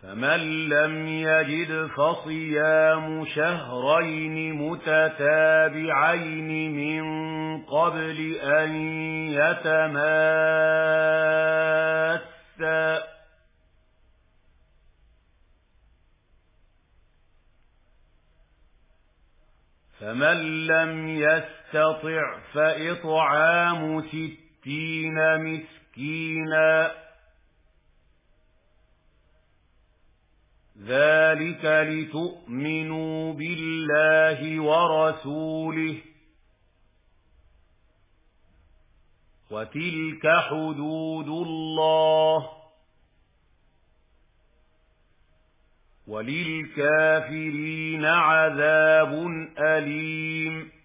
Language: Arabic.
فمن لم يجد فصيام شهرين متتابعين من قبل أن يتماسا فمن لم يستطع فإطعام 60 مسكينا ذلك لتؤمنوا بالله ورسوله وتلك حدود الله وللكافرين عذاب أليم